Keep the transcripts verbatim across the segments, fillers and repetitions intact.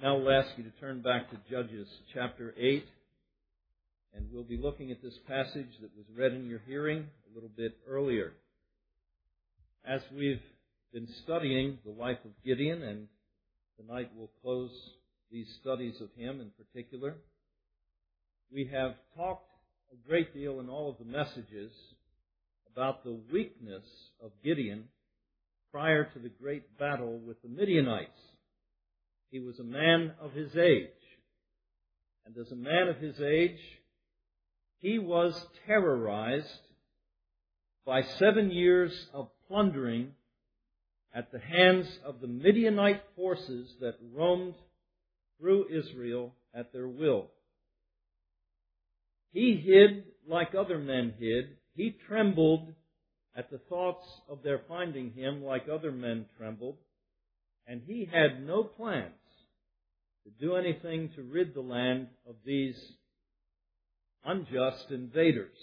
Now we'll ask you to turn back to Judges chapter eight, and we'll be looking at this passage that was read in your hearing a little bit earlier. As we've been studying the life of Gideon, and tonight we'll close these studies of him in particular, we have talked a great deal in all of the messages about the weakness of Gideon prior to the great battle with the Midianites. He was a man of his age. And as a man of his age, he was terrorized by seven years of plundering at the hands of the Midianite forces that roamed through Israel at their will. He hid like other men hid. He trembled at the thoughts of their finding him like other men trembled. And he had no plans to do anything to rid the land of these unjust invaders.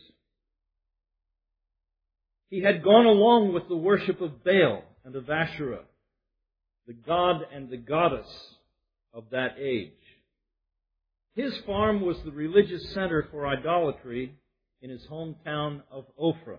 He had gone along with the worship of Baal and of Asherah, the god and the goddess of that age. His farm was the religious center for idolatry in his hometown of Ophrah.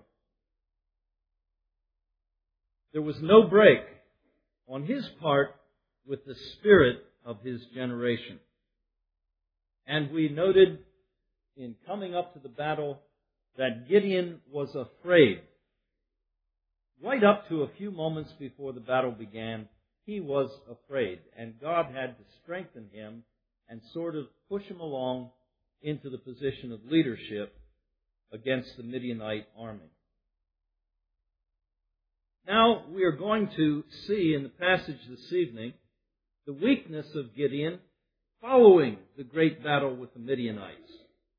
There was no break on his part with the spirit of his generation. And we noted in coming up to the battle that Gideon was afraid. Right up to a few moments before the battle began, he was afraid. And God had to strengthen him and sort of push him along into the position of leadership against the Midianite army. Now we are going to see in the passage this evening the weakness of Gideon following the great battle with the Midianites.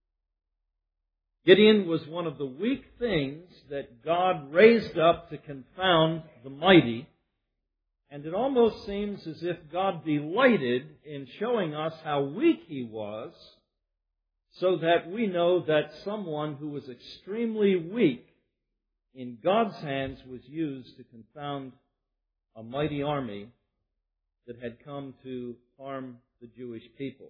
Gideon was one of the weak things that God raised up to confound the mighty, and it almost seems as if God delighted in showing us how weak he was, so that we know that someone who was extremely weak in God's hands was used to confound a mighty army that had come to harm the Jewish people.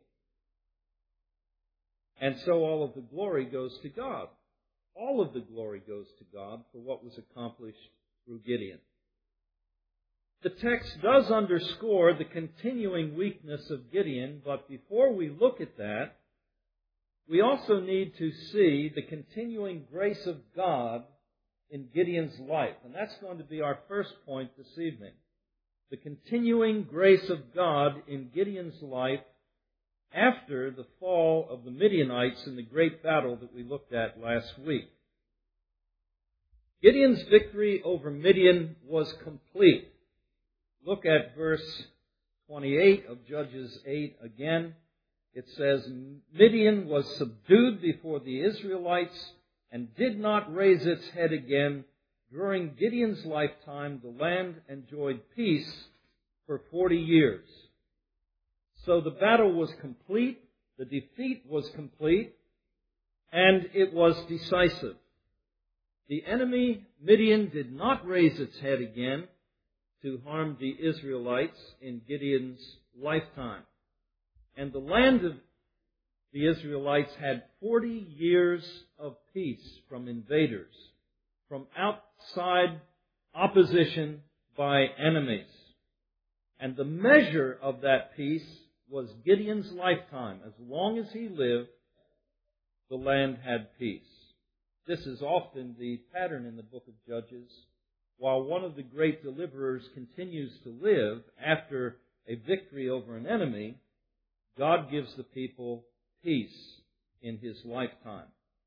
And so all of the glory goes to God. All of the glory goes to God for what was accomplished through Gideon. The text does underscore the continuing weakness of Gideon, but before we look at that, we also need to see the continuing grace of God in Gideon's life. And that's going to be our first point this evening. The continuing grace of God in Gideon's life after the fall of the Midianites in the great battle that we looked at last week. Gideon's victory over Midian was complete. Look at verse twenty-eight of Judges eight again. It says, Midian was subdued before the Israelites and did not raise its head again. During Gideon's lifetime, the land enjoyed peace for forty years. So the battle was complete, the defeat was complete, and it was decisive. The enemy, Midian, did not raise its head again to harm the Israelites in Gideon's lifetime. And the land of the Israelites had forty years of peace from invaders, from outside opposition by enemies. And the measure of that peace was Gideon's lifetime. As long as he lived, the land had peace. This is often the pattern in the book of Judges. While one of the great deliverers continues to live after a victory over an enemy, God gives the people peace in his lifetime.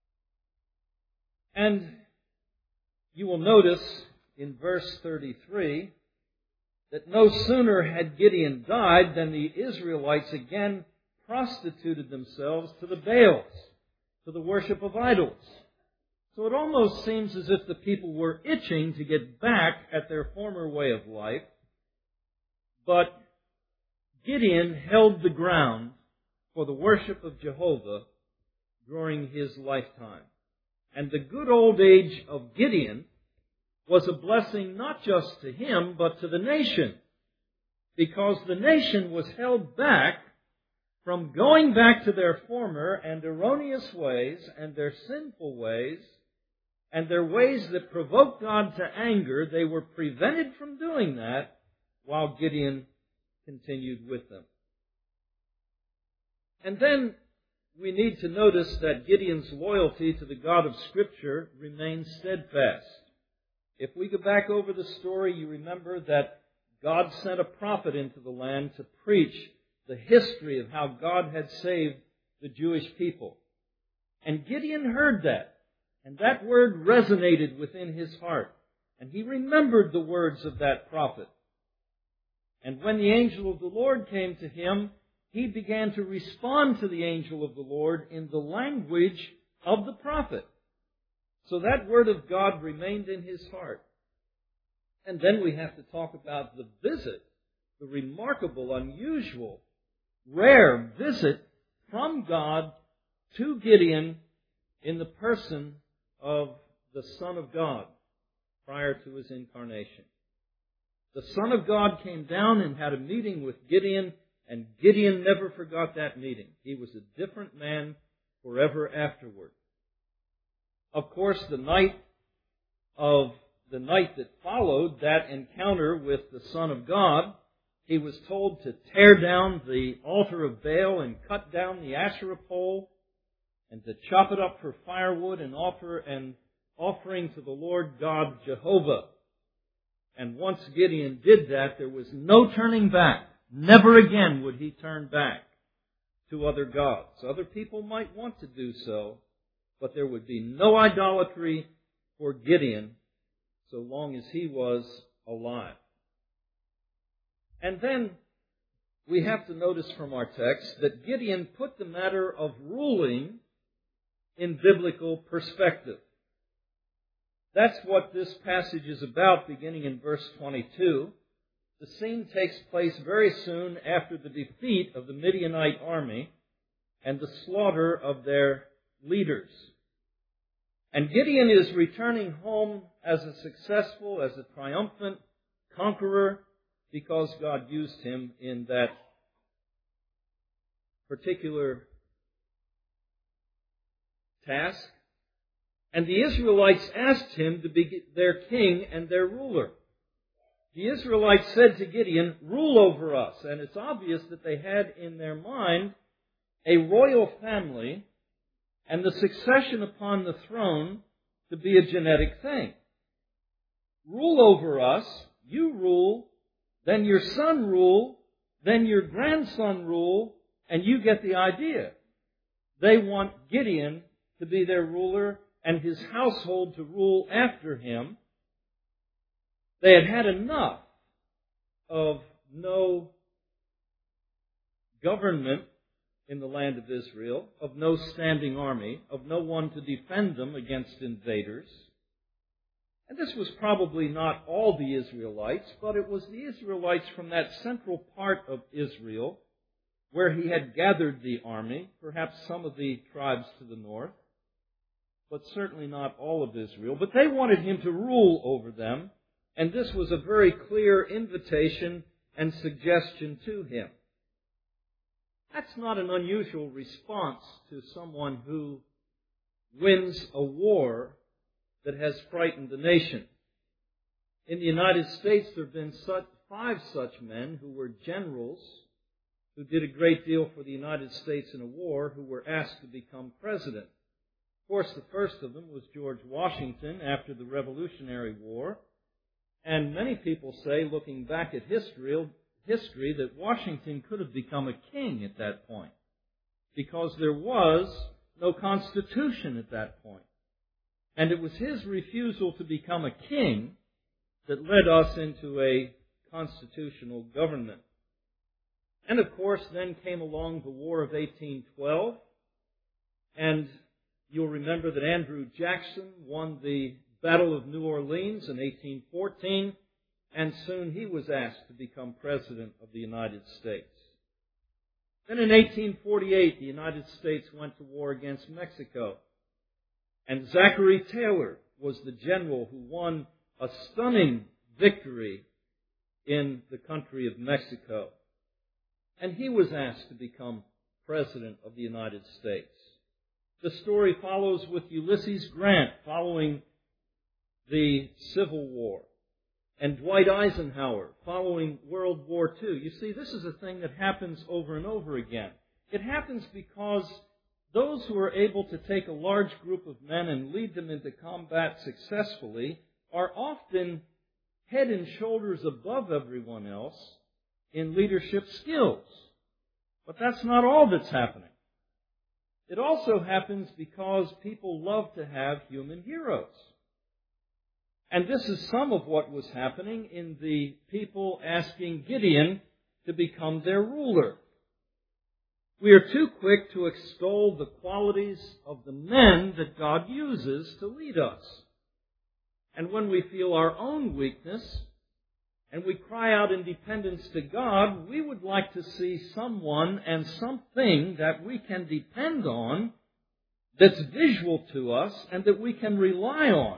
And you will notice in verse thirty-three that no sooner had Gideon died than the Israelites again prostituted themselves to the Baals, to the worship of idols. So it almost seems as if the people were itching to get back at their former way of life. But Gideon held the ground for the worship of Jehovah during his lifetime. And the good old age of Gideon was a blessing not just to him, but to the nation, because the nation was held back from going back to their former and erroneous ways and their sinful ways and their ways that provoked God to anger. They were prevented from doing that while Gideon continued with them. And then we need to notice that Gideon's loyalty to the God of Scripture remains steadfast. If we go back over the story, you remember that God sent a prophet into the land to preach the history of how God had saved the Jewish people. And Gideon heard that, and that word resonated within his heart. And he remembered the words of that prophet. And when the angel of the Lord came to him, he began to respond to the angel of the Lord in the language of the prophet. So that word of God remained in his heart. And then we have to talk about the visit, the remarkable, unusual, rare visit from God to Gideon in the person of the Son of God prior to his incarnation. The Son of God came down and had a meeting with Gideon, and Gideon never forgot that meeting. He was a different man forever afterward. Of course, the night of the night that followed that encounter with the Son of God, he was told to tear down the altar of Baal and cut down the Asherah pole and to chop it up for firewood and offer an offering to the Lord God Jehovah. And once Gideon did that, there was no turning back. Never again would he turn back to other gods. Other people might want to do so, but there would be no idolatry for Gideon so long as he was alive. And then we have to notice from our text that Gideon put the matter of ruling in biblical perspective. That's what this passage is about, beginning in verse twenty-two. The scene takes place very soon after the defeat of the Midianite army and the slaughter of their leaders. And Gideon is returning home as a successful, as a triumphant conqueror, because God used him in that particular task. And the Israelites asked him to be their king and their ruler. The Israelites said to Gideon, "Rule over us." And it's obvious that they had in their mind a royal family and the succession upon the throne to be a genetic thing. Rule over us, you rule, then your son rule, then your grandson rule, and you get the idea. They want Gideon to be their ruler and his household to rule after him. They had had enough of no government in the land of Israel, of no standing army, of no one to defend them against invaders. And this was probably not all the Israelites, but it was the Israelites from that central part of Israel where he had gathered the army, perhaps some of the tribes to the north, but certainly not all of Israel. But they wanted him to rule over them, and this was a very clear invitation and suggestion to him. That's not an unusual response to someone who wins a war that has frightened the nation. In the United States, there have been such, five such men who were generals who did a great deal for the United States in a war who were asked to become president. Of course, the first of them was George Washington after the Revolutionary War. And many people say, looking back at history, history, that Washington could have become a king at that point, because there was no constitution at that point. And it was his refusal to become a king that led us into a constitutional government. And of course, then came along the War of eighteen twelve, and you'll remember that Andrew Jackson won the Battle of New Orleans in eighteen fourteen, and soon he was asked to become President of the United States. Then in eighteen forty-eight, the United States went to war against Mexico, and Zachary Taylor was the general who won a stunning victory in the country of Mexico. And he was asked to become President of the United States. The story follows with Ulysses Grant following the Civil War, and Dwight Eisenhower following World War Two. You see, this is a thing that happens over and over again. It happens because those who are able to take a large group of men and lead them into combat successfully are often head and shoulders above everyone else in leadership skills. But that's not all that's happening. It also happens because people love to have human heroes. And this is some of what was happening in the people asking Gideon to become their ruler. We are too quick to extol the qualities of the men that God uses to lead us. And when we feel our own weakness and we cry out in dependence to God, we would like to see someone and something that we can depend on that's visual to us and that we can rely on.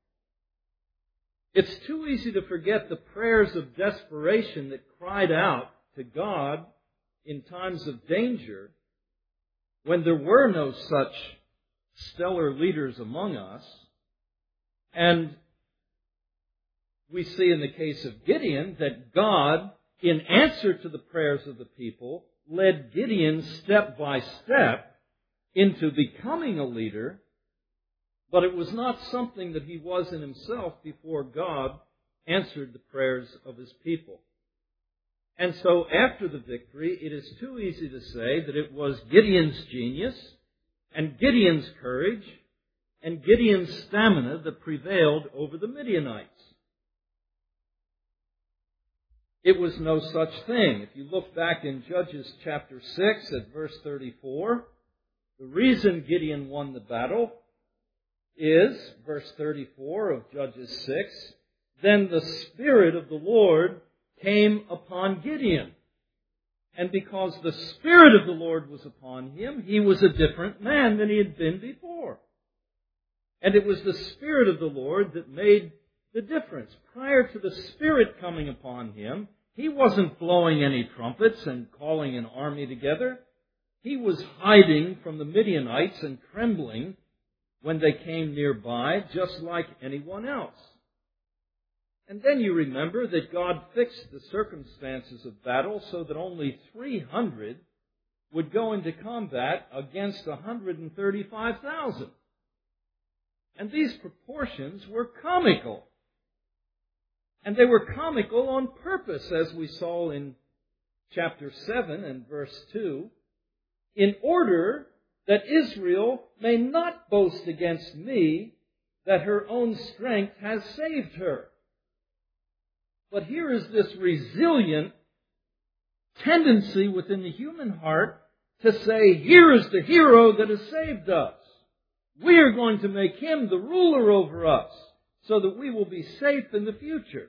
It's too easy to forget the prayers of desperation that cried out to God in times of danger when there were no such stellar leaders among us. And we see in the case of Gideon that God, in answer to the prayers of the people, led Gideon step by step into becoming a leader, but it was not something that he was in himself before God answered the prayers of his people. And so after the victory, it is too easy to say that it was Gideon's genius and Gideon's courage and Gideon's stamina that prevailed over the Midianites. It was no such thing. If you look back in Judges chapter six at verse thirty-four, the reason Gideon won the battle is, verse thirty-four of Judges six, then the Spirit of the Lord came upon Gideon. And because the Spirit of the Lord was upon him, he was a different man than he had been before. And it was the Spirit of the Lord that made the difference. Prior to the Spirit coming upon him, he wasn't blowing any trumpets and calling an army together. He was hiding from the Midianites and trembling when they came nearby, just like anyone else. And then you remember that God fixed the circumstances of battle so that only three hundred would go into combat against one hundred thirty-five thousand. And these proportions were comical. And they were comical on purpose, as we saw in chapter seven and verse two, in order that Israel may not boast against me that her own strength has saved her. But here is this resilient tendency within the human heart to say, here is the hero that has saved us. We are going to make him the ruler over us so that we will be safe in the future.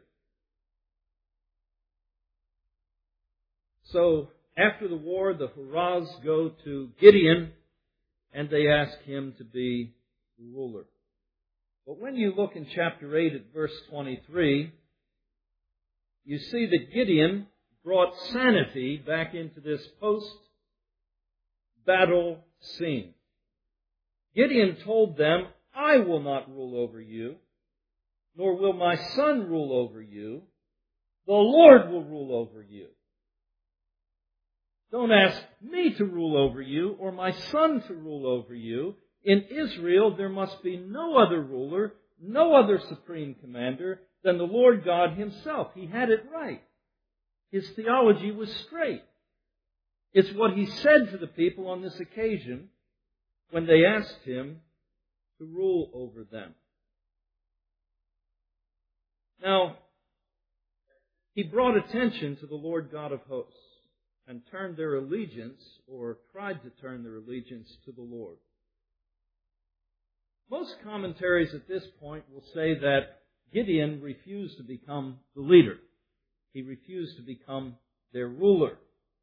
So, after the war, the hurrahs go to Gideon, and they ask him to be the ruler. But when you look in chapter eight at verse twenty-three, you see that Gideon brought sanity back into this post-battle scene. Gideon told them, I will not rule over you, nor will my son rule over you. The Lord will rule over you. Don't ask me to rule over you or my son to rule over you. In Israel, there must be no other ruler, no other supreme commander than the Lord God himself. He had it right. His theology was straight. It's what he said to the people on this occasion when they asked him to rule over them. Now, he brought attention to the Lord God of hosts and turned their allegiance, or tried to turn their allegiance, to the Lord. Most commentaries at this point will say that Gideon refused to become the leader. He refused to become their ruler.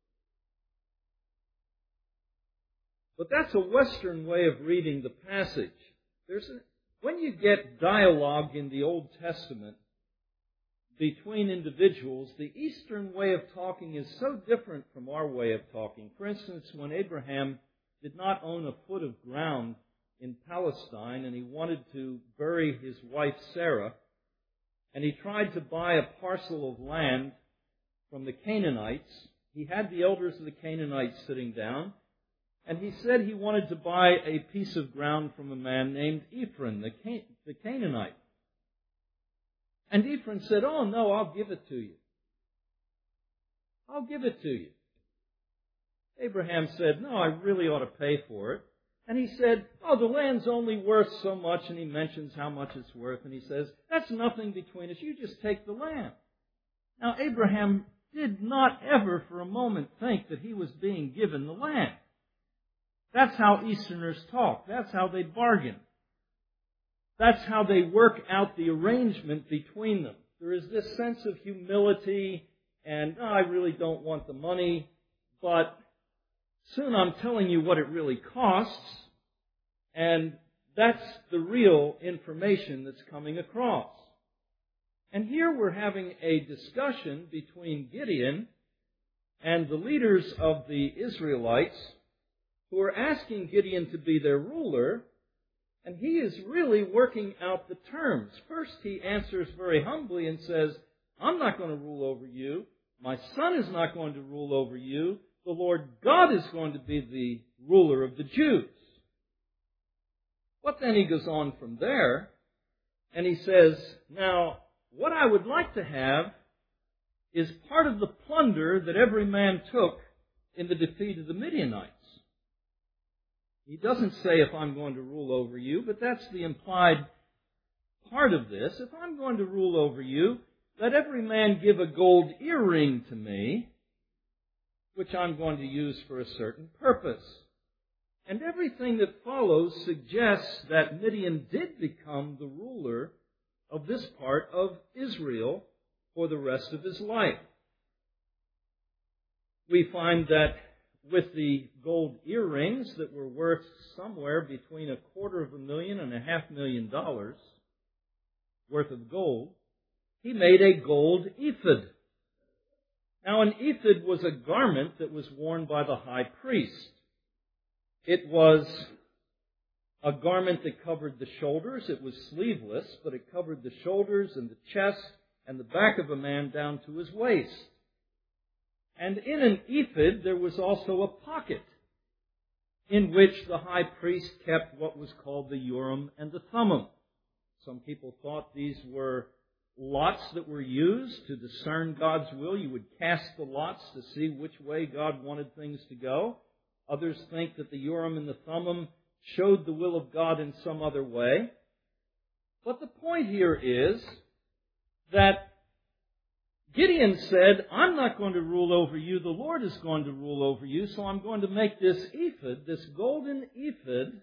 But that's a Western way of reading the passage. There's a, when you get dialogue in the Old Testament, between individuals, the Eastern way of talking is so different from our way of talking. For instance, when Abraham did not own a foot of ground in Palestine and he wanted to bury his wife Sarah, and he tried to buy a parcel of land from the Canaanites, he had the elders of the Canaanites sitting down, and he said he wanted to buy a piece of ground from a man named Ephron, the, Can- the Canaanite. And Ephron said, "Oh, no, I'll give it to you. I'll give it to you." Abraham said, "No, I really ought to pay for it." And he said, "Oh, the land's only worth so much," and he mentions how much it's worth, and he says, "That's nothing between us. You just take the land." Now, Abraham did not ever for a moment think that he was being given the land. That's how Easterners talk. That's how they bargain. That's how they work out the arrangement between them. There is this sense of humility and, "Oh, I really don't want the money, but soon I'm telling you what it really costs," and that's the real information that's coming across. And here we're having a discussion between Gideon and the leaders of the Israelites who are asking Gideon to be their ruler, and he is really working out the terms. First, he answers very humbly and says, "I'm not going to rule over you. My son is not going to rule over you. The Lord God is going to be the ruler of the Jews." But then he goes on from there, and he says, "Now, what I would like to have is part of the plunder that every man took in the defeat of the Midianites." He doesn't say, "If I'm going to rule over you," but that's the implied part of this. If I'm going to rule over you, let every man give a gold earring to me, which I'm going to use for a certain purpose. And everything that follows suggests that Midian did become the ruler of this part of Israel for the rest of his life. We find that with the gold earrings that were worth somewhere between a quarter of a million and a half million dollars worth of gold, he made a gold ephod. Now, an ephod was a garment that was worn by the high priest. It was a garment that covered the shoulders. It was sleeveless, but it covered the shoulders and the chest and the back of a man down to his waist. And in an ephod, there was also a pocket in which the high priest kept what was called the Urim and the Thummim. Some people thought these were lots that were used to discern God's will. You would cast the lots to see which way God wanted things to go. Others think that the Urim and the Thummim showed the will of God in some other way. But the point here is that Gideon said, "I'm not going to rule over you. The Lord is going to rule over you. So I'm going to make this ephod, this golden ephod,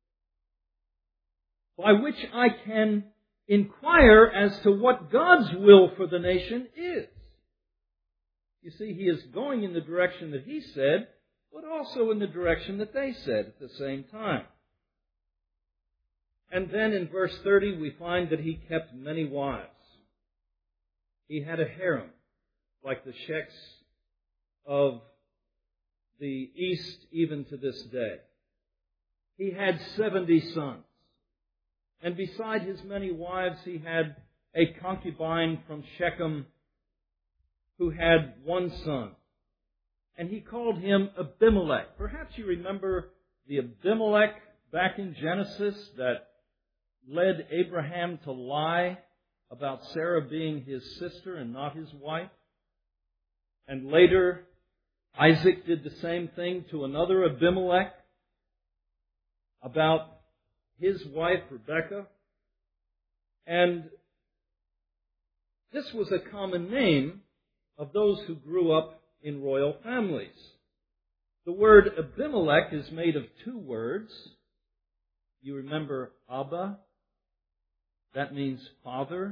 by which I can inquire as to what God's will for the nation is." You see, he is going in the direction that he said, but also in the direction that they said at the same time. And then in verse thirty, we find that he kept many wives. He had a harem, like the sheikhs of the East even to this day. He had seventy sons. And beside his many wives, he had a concubine from Shechem who had one son. And he called him Abimelech. Perhaps you remember the Abimelech back in Genesis that led Abraham to lie about Sarah being his sister and not his wife. And later, Isaac did the same thing to another Abimelech about his wife, Rebekah. And this was a common name of those who grew up in royal families. The word Abimelech is made of two words. You remember Abba? That means father.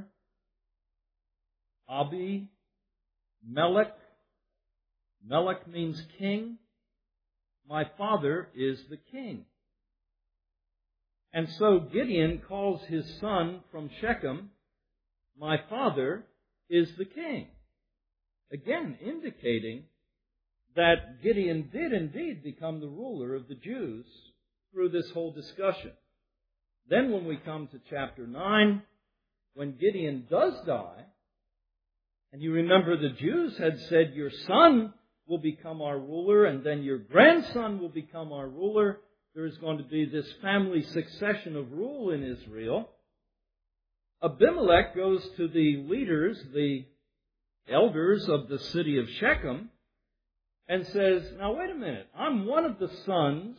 Abi, Melech. Melech means king. My father is the king. And so Gideon calls his son from Shechem, my father, is the king. Again, indicating that Gideon did indeed become the ruler of the Jews through this whole discussion. Then when we come to chapter nine, when Gideon does die, and you remember the Jews had said, your son will become our ruler, and then your grandson will become our ruler. There is going to be this family succession of rule in Israel. Abimelech goes to the leaders, the elders of the city of Shechem, and says, now wait a minute, I'm one of the sons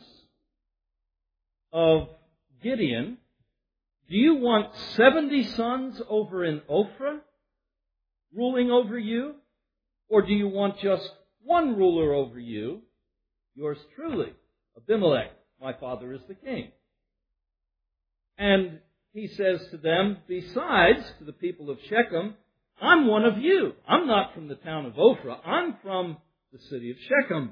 of Gideon. Do you want seventy sons over in Ophrah ruling over you? Or do you want just one ruler over you? Yours truly, Abimelech, my father is the king. And he says to them, besides, to the people of Shechem, I'm one of you. I'm not from the town of Ophrah. I'm from the city of Shechem.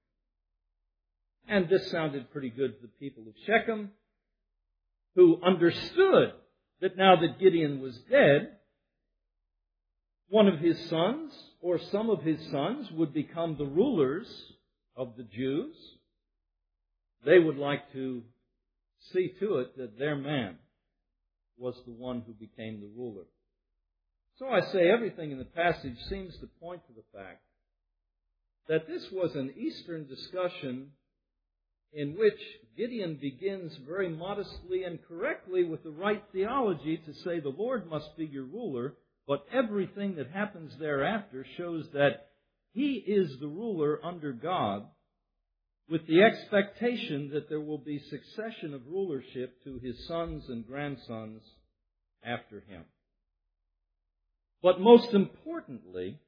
And this sounded pretty good to the people of Shechem, who understood that now that Gideon was dead, one of his sons, or some of his sons, would become the rulers of the Jews. They would like to see to it that their man was the one who became the ruler. So I say everything in the passage seems to point to the fact that this was an Eastern discussion in which Gideon begins very modestly and correctly with the right theology to say the Lord must be your ruler, but everything that happens thereafter shows that he is the ruler under God, with the expectation that there will be succession of rulership to his sons and grandsons after him. But most importantly,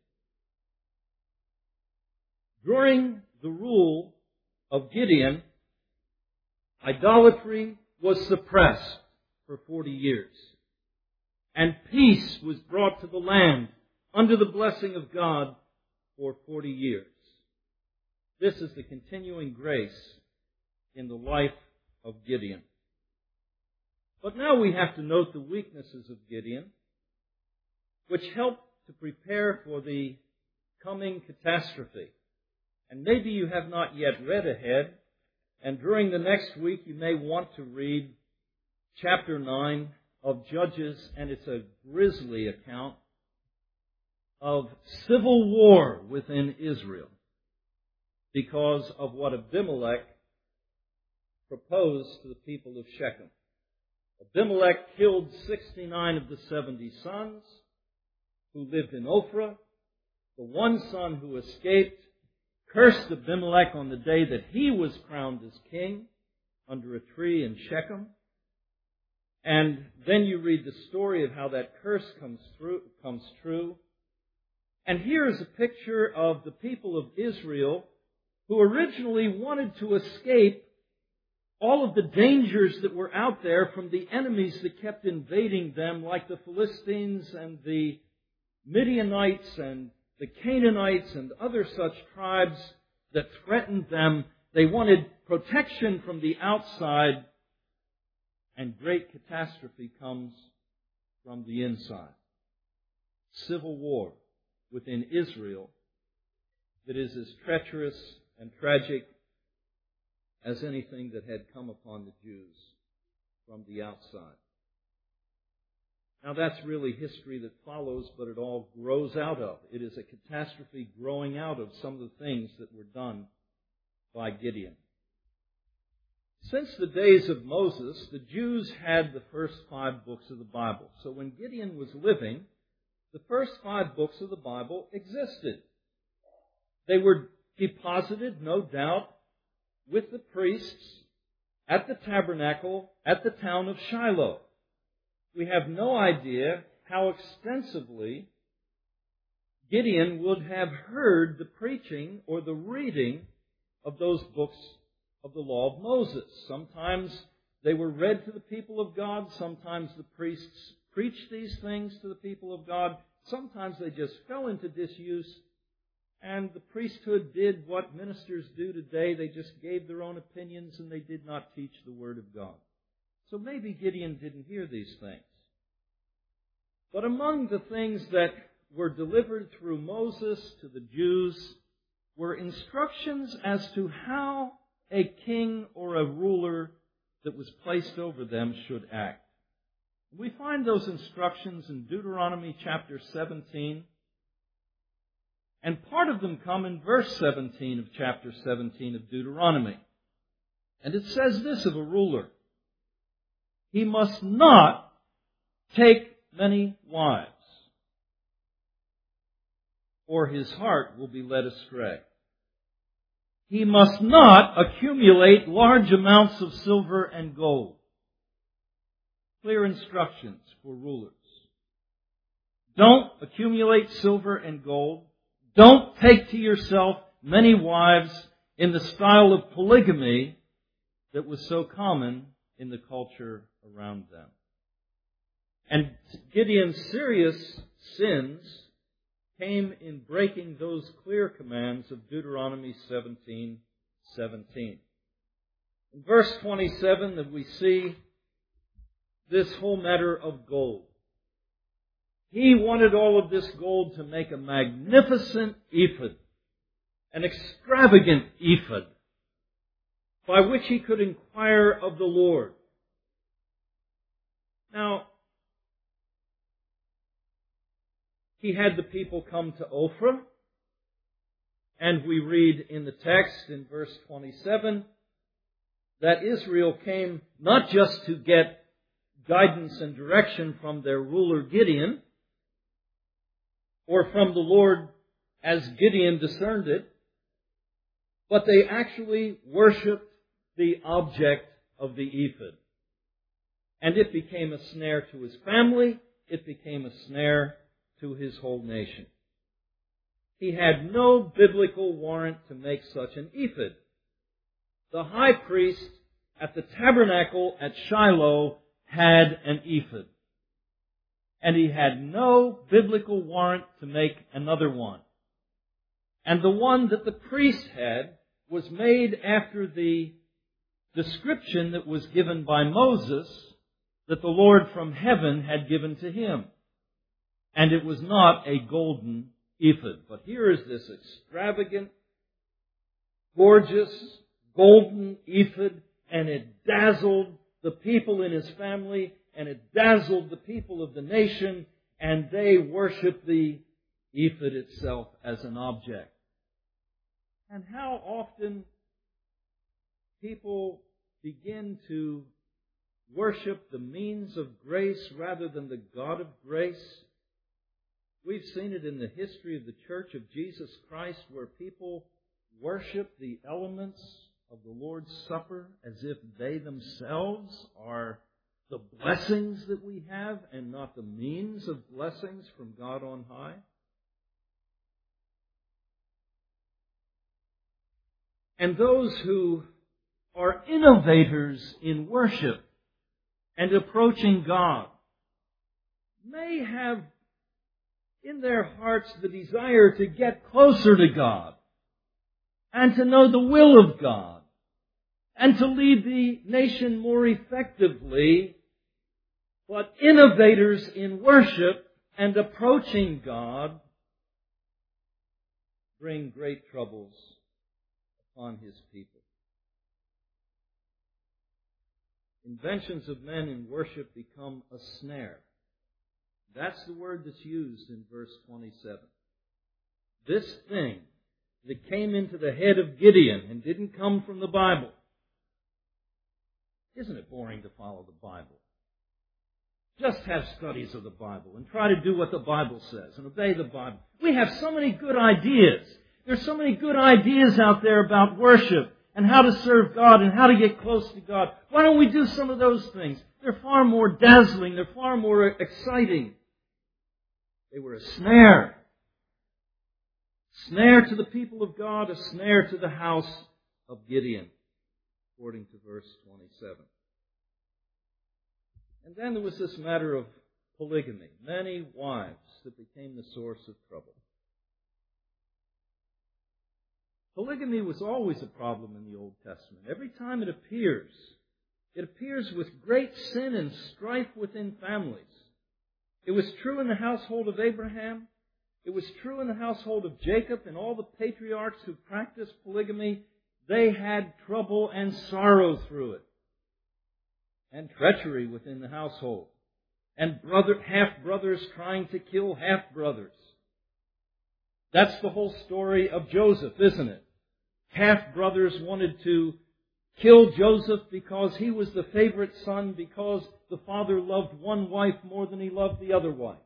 during the rule of Gideon, idolatry was suppressed for forty years. And peace was brought to the land under the blessing of God for forty years. This is the continuing grace in the life of Gideon. But now we have to note the weaknesses of Gideon, which help to prepare for the coming catastrophe. And maybe you have not yet read ahead, and during the next week you may want to read chapter nine of Judges, and it's a grisly account of civil war within Israel because of what Abimelech proposed to the people of Shechem. Abimelech killed sixty-nine of the seventy sons who lived in Ophrah. The one son who escaped cursed Abimelech on the day that he was crowned as king under a tree in Shechem. And then you read the story of how that curse comes through, comes true. And here is a picture of the people of Israel who originally wanted to escape all of the dangers that were out there from the enemies that kept invading them, like the Philistines and the Midianites and the Canaanites and other such tribes that threatened them. They wanted protection from the outside, and great catastrophe comes from the inside. Civil war within Israel that is as treacherous and tragic as anything that had come upon the Jews from the outside. Now that's really history that follows, but it all grows out of. It is a catastrophe growing out of some of the things that were done by Gideon. Since the days of Moses, the Jews had the first five books of the Bible. So when Gideon was living, the first five books of the Bible existed. They were deposited, no doubt, with the priests at the tabernacle at the town of Shiloh. We have no idea how extensively Gideon would have heard the preaching or the reading of those books of the law of Moses. Sometimes they were read to the people of God. Sometimes the priests preached these things to the people of God. Sometimes they just fell into disuse, and the priesthood did what ministers do today. They just gave their own opinions, and they did not teach the Word of God. So maybe Gideon didn't hear these things. But among the things that were delivered through Moses to the Jews were instructions as to how a king or a ruler that was placed over them should act. We find those instructions in Deuteronomy chapter seventeen, and part of them come in verse seventeen of chapter seventeen of Deuteronomy. And it says this of a ruler: he must not take many wives, or his heart will be led astray. He must not accumulate large amounts of silver and gold. Clear instructions for rulers. Don't accumulate silver and gold. Don't take to yourself many wives in the style of polygamy that was so common in the culture around them. And Gideon's serious sins came in breaking those clear commands of Deuteronomy seventeen seventeen. In verse twenty-seven, that we see this whole matter of gold. He wanted all of this gold to make a magnificent ephod, an extravagant ephod, by which he could inquire of the Lord. Now, he had the people come to Ophrah, and we read in the text in verse twenty-seven that Israel came not just to get guidance and direction from their ruler Gideon, or from the Lord as Gideon discerned it, but they actually worshipped the object of the ephod. And it became a snare to his family, it became a snare to his whole nation. He had no biblical warrant to make such an ephod. The high priest at the tabernacle at Shiloh had an ephod. And he had no biblical warrant to make another one. And the one that the priest had was made after the description that was given by Moses that the Lord from heaven had given to him. And it was not a golden ephod. But here is this extravagant, gorgeous, golden ephod, and it dazzled the people in his family, and it dazzled the people of the nation, and they worshiped the ephod itself as an object. And how often people begin to worship the means of grace rather than the God of grace. We've seen it in the history of the Church of Jesus Christ, where people worship the elements of the Lord's Supper as if they themselves are the blessings that we have and not the means of blessings from God on high. And those who are innovators in worship and approaching God may have in their hearts the desire to get closer to God and to know the will of God and to lead the nation more effectively. But innovators in worship and approaching God bring great troubles upon His people. Inventions of men in worship become a snare. That's the word that's used in verse twenty-seven. This thing that came into the head of Gideon and didn't come from the Bible. Isn't it boring to follow the Bible? Just have studies of the Bible and try to do what the Bible says and obey the Bible. We have so many good ideas. There's so many good ideas out there about worship and how to serve God and how to get close to God. Why don't we do some of those things? They're far more dazzling. They're far more exciting. They were a snare. Snare to the people of God, a snare to the house of Gideon, according to verse twenty-seven. And then there was this matter of polygamy, many wives that became the source of trouble. Polygamy was always a problem in the Old Testament. Every time it appears, it appears with great sin and strife within families. It was true in the household of Abraham. It was true in the household of Jacob, and all the patriarchs who practiced polygamy, they had trouble and sorrow through it. And treachery within the household. And brother, half-brothers trying to kill half-brothers. That's the whole story of Joseph, isn't it? Half-brothers wanted to kill Joseph because he was the favorite son, because the father loved one wife more than he loved the other wife.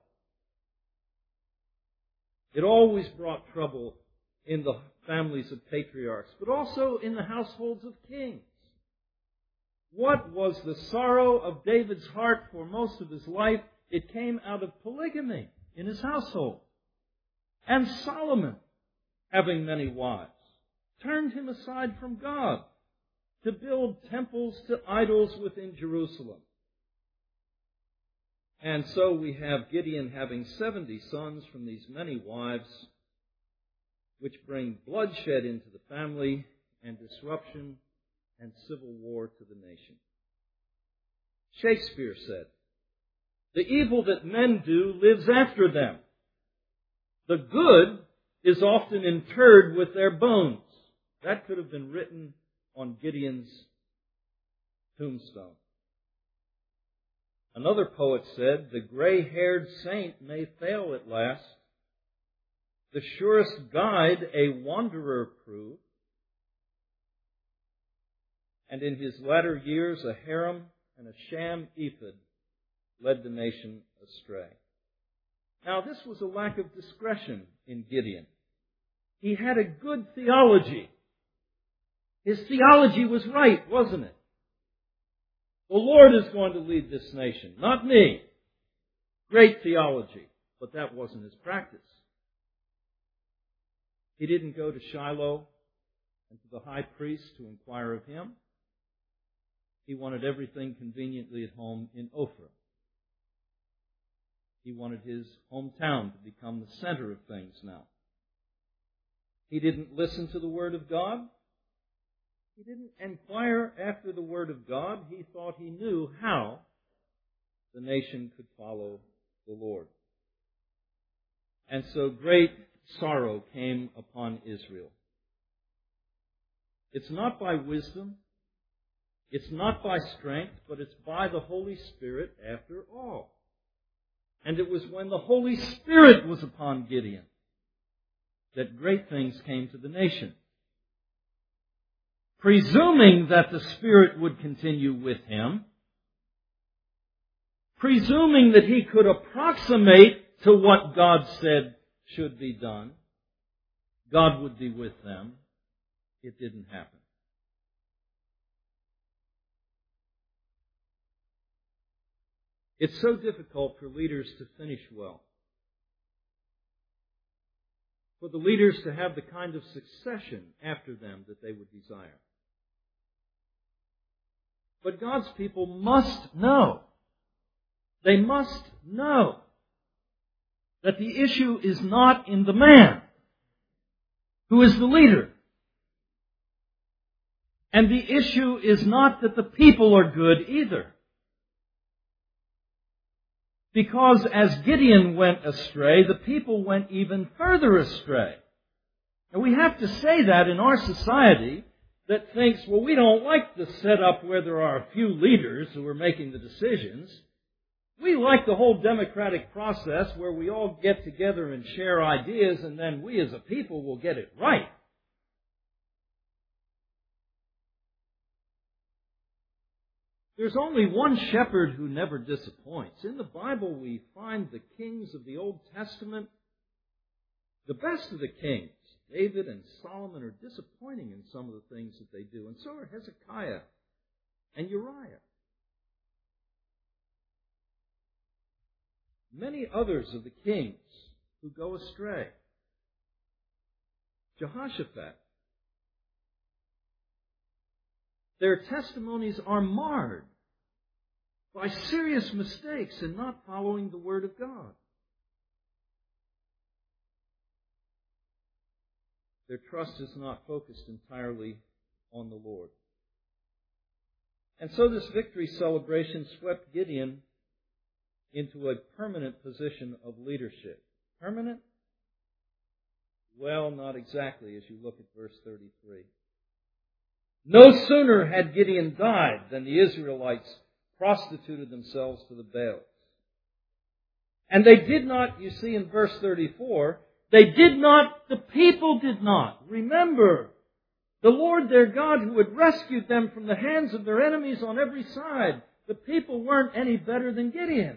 It always brought trouble in the families of patriarchs, but also in the households of kings. What was the sorrow of David's heart for most of his life? It came out of polygamy in his household. And Solomon, having many wives, turned him aside from God to build temples to idols within Jerusalem. And so we have Gideon having seventy sons from these many wives, which bring bloodshed into the family and disruption and civil war to the nation. Shakespeare said, "The evil that men do lives after them. The good is often interred with their bones." That could have been written on Gideon's tombstone. Another poet said, "The gray-haired saint may fail at last. The surest guide a wanderer prove. And in his latter years a harem and a sham ephod led the nation astray." Now this was a lack of discretion in Gideon. He had a good theology. His theology was right, wasn't it? The Lord is going to lead this nation, not me. Great theology, but that wasn't his practice. He didn't go to Shiloh and to the high priest to inquire of him. He wanted everything conveniently at home in Ophrah. He wanted his hometown to become the center of things now. He didn't listen to the Word of God. He didn't inquire after the Word of God. He thought he knew how the nation could follow the Lord. And so great sorrow came upon Israel. It's not by wisdom, it's not by strength, but it's by the Holy Spirit after all. And it was when the Holy Spirit was upon Gideon that great things came to the nation. Presuming that the Spirit would continue with him, presuming that he could approximate to what God said should be done, God would be with them. It didn't happen. It's so difficult for leaders to finish well. For the leaders to have the kind of succession after them that they would desire. But God's people must know. They must know that the issue is not in the man who is the leader. And the issue is not that the people are good either. Because as Gideon went astray, the people went even further astray. And we have to say that in our society that thinks, well, we don't like the setup where there are a few leaders who are making the decisions. We like the whole democratic process where we all get together and share ideas, and then we as a people will get it right. There's only one shepherd who never disappoints. In the Bible, we find the kings of the Old Testament, the best of the kings, David and Solomon, are disappointing in some of the things that they do. And so are Hezekiah and Uriah. Many others of the kings who go astray. Jehoshaphat. Their testimonies are marred by serious mistakes in not following the Word of God. Their trust is not focused entirely on the Lord. And so this victory celebration swept Gideon into a permanent position of leadership. Permanent? Well, not exactly as you look at verse thirty-three. No sooner had Gideon died than the Israelites prostituted themselves to the Baals. And they did not, you see in verse thirty-four, they did not, the people did not. Remember, the Lord their God who had rescued them from the hands of their enemies on every side. The people weren't any better than Gideon.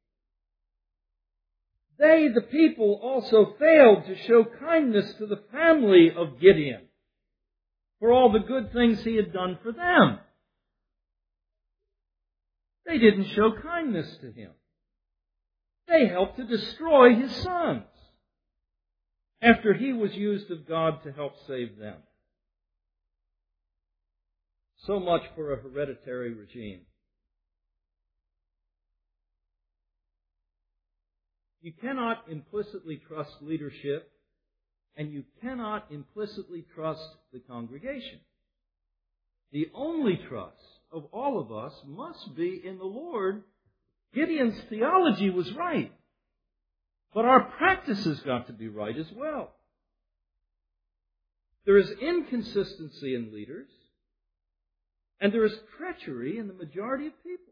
They, the people, also failed to show kindness to the family of Gideon for all the good things he had done for them. They didn't show kindness to him. They helped to destroy his sons after he was used of God to help save them. So much for a hereditary regime. You cannot implicitly trust leadership, and you cannot implicitly trust the congregation. The only trust of all of us must be in the Lord. Gideon's theology was right, but our practices got to be right as well. There is inconsistency in leaders, and there is treachery in the majority of people.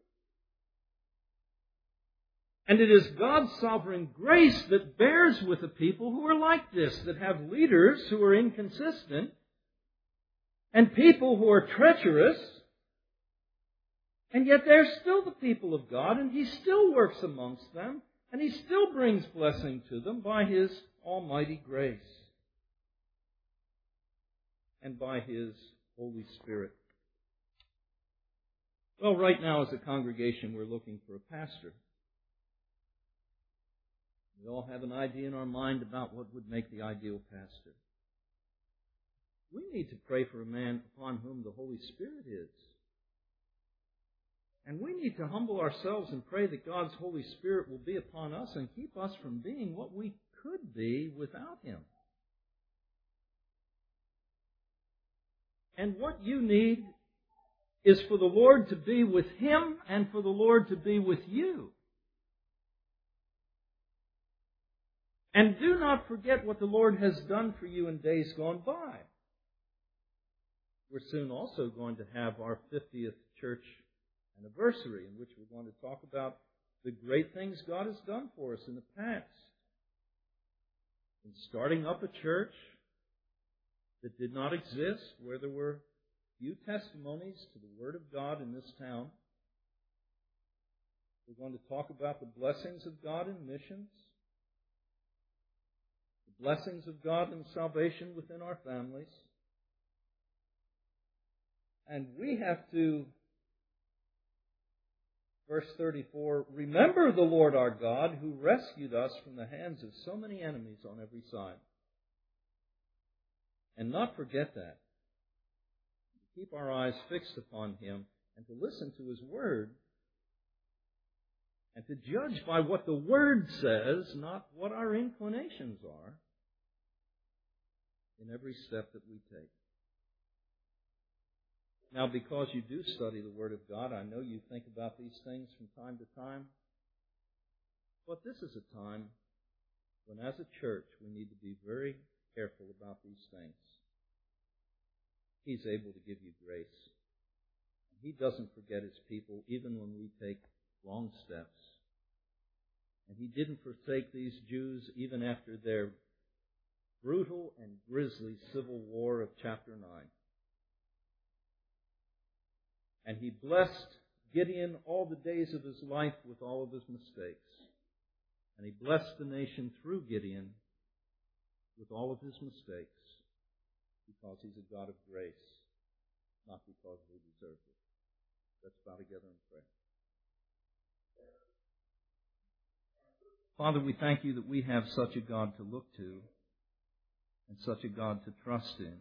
And it is God's sovereign grace that bears with the people who are like this, that have leaders who are inconsistent, and people who are treacherous, and yet they're still the people of God, and He still works amongst them, and He still brings blessing to them by His almighty grace and by His Holy Spirit. Well, right now as a congregation, we're looking for a pastor. We all have an idea in our mind about what would make the ideal pastor. We need to pray for a man upon whom the Holy Spirit is. And we need to humble ourselves and pray that God's Holy Spirit will be upon us and keep us from being what we could be without Him. And what you need is for the Lord to be with Him and for the Lord to be with you. And do not forget what the Lord has done for you in days gone by. We're soon also going to have our fiftieth church anniversary, in which we're going to talk about the great things God has done for us in the past. In starting up a church that did not exist, where there were few testimonies to the Word of God in this town. We're going to talk about the blessings of God in missions, the blessings of God in salvation within our families. And we have to, verse thirty-four, remember the Lord our God who rescued us from the hands of so many enemies on every side. And not forget that. To keep our eyes fixed upon Him and to listen to His Word and to judge by what the Word says, not what our inclinations are, in every step that we take. Now, because you do study the Word of God, I know you think about these things from time to time. But this is a time when, as a church, we need to be very careful about these things. He's able to give you grace. He doesn't forget His people, even when we take wrong steps. And He didn't forsake these Jews even after their brutal and grisly civil war of chapter nine. And He blessed Gideon all the days of his life with all of his mistakes. And He blessed the nation through Gideon with all of his mistakes, because He's a God of grace, not because we deserve it. Let's bow together and pray. Father, we thank You that we have such a God to look to and such a God to trust in.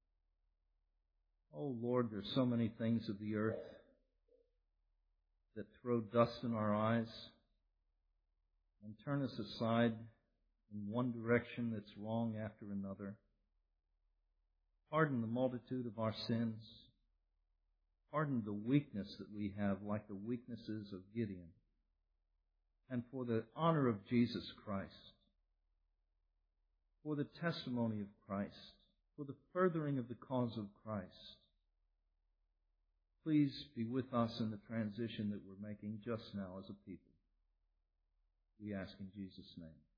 Oh, Lord, there's so many things of the earth that throw dust in our eyes and turn us aside in one direction that's wrong after another. Pardon the multitude of our sins. Pardon the weakness that we have, like the weaknesses of Gideon. And for the honor of Jesus Christ, for the testimony of Christ, for the furthering of the cause of Christ. Please be with us in the transition that we're making just now as a people. We ask in Jesus' name.